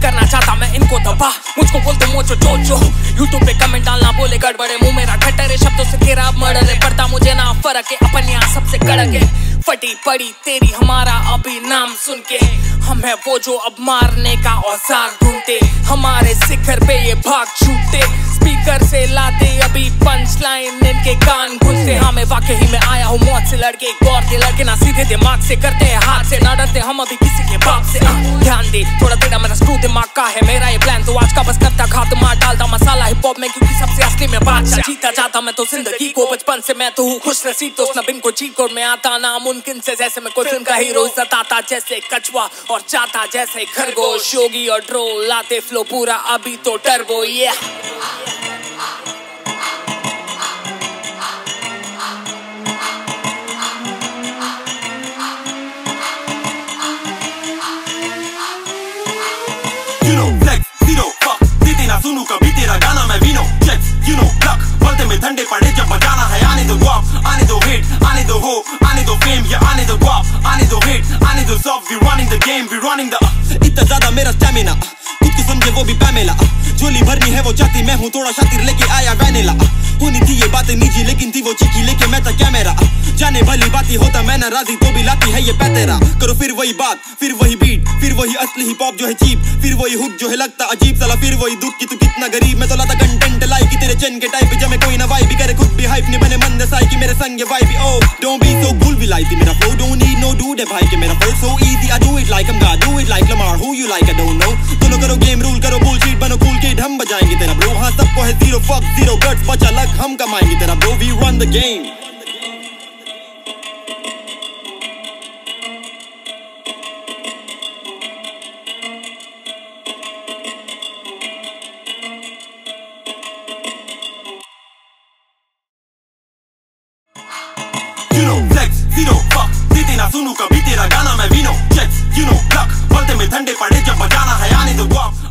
करना चाहता मैं इनको दबा, मुझको बोलते मोचो चोचो। यूट्यूब पे कमेंट डालना बोले गड़बड़े, मुंह मेरा खट्टरे शब्दों से घेरा मर्डर है। पड़ता मुझे ना फर्क है, अपन यहाँ सबसे कड़क है। फटी पड़ी तेरी हमारा अभी नाम सुन के, हम है वो जो अब मारने का औजार ढूंढते। हमारे शिखर पे ये भाग छूटते, स्पीकर से लाते अभी पंच लाइन इनके कान घुसते। हाँ मैं वाकई में आया हूँ मौत से लड़के, गौर के लड़के ना सीधे दिमाग से करते हैं हाथ से, ना डरते हम अभी किसी के बाप से। ध्यान दे थोड़ा तेरा मेरा स्क्रू दिमाग का है मेरा ये प्लान, तो आज का बस करता खात्मा डालता मसाला हिप हॉप में, क्योंकि सबसे असली में बादशाह जीता जाता मैं तो जिंदगी को। बचपन से मैं तो हूँ खुश नसीब, तो उस नबीन को चीट कोड में आता नामुमकिन से, जैसे मैं कोई फिल्म का हीरो। इज्जत आता जैसे कछुआ और चाहता जैसे खरगोश, योगी और ड्रो लाते फ्लो पूरा अभी तो टर्बो। ये सुनू कभी तेरा गाना मैं विनो चेक्स यू नो लक, बोलते में ठंडे पड़े जब बजाना है। आने दो गुआप, आने दो हिट, आने दो हो, आने दो फेम, या आने दो गुआप, आने दो हिट, आने दो soft. We running the game, we running the. इतना ज्यादा मेरा स्टैमिना, खुद को समझे वो भी पैमेला। झोली भरनी है वो चाहती, मैं हूँ थोड़ा शातिर लेके आया वैनिला। होनी थी ये बातें निजी, लेकिन थी वो चिकी लेके मैं था कैमरा। जाने भली बाती होता मैं ना राजी, तो भी लाती है ये पैतेरा। करो फिर वही बात, फिर वही बीट, फिर वही असली हिप हॉप जो है चीप, फिर वही हुक जो है लगता अजीब साला, फिर वही दुख की तू कितना गरीब। मैं तो लाता कंटेंट लाई की तेरे चैन के टाइप, जब मैं कोई ना वाई भी करे खुद भी हाइप नहीं बने मंद साई की मेरे संग वाई भी। Oh don't be so cool भी लाई थी मेरा flow, don't need no dude है भाई के मेरा flow so easy. I do it like I am God, do it like Lamar, who you like I don't know. दोनों करो गेम रूल, करो बुलशीट, बनो कूल किड, हम बजाएंगे तेरा ब्रो। हाँ सबको है जीरो फक जीरो गट्स, बचा लक हम कमाएंगे तेरा bro. We run the game. सुनू कभी तेरा गाना मैं विनो चेक्स यू नो लक, बोलते में ठंडे पड़े जब बजाना है। आने दो गुआप,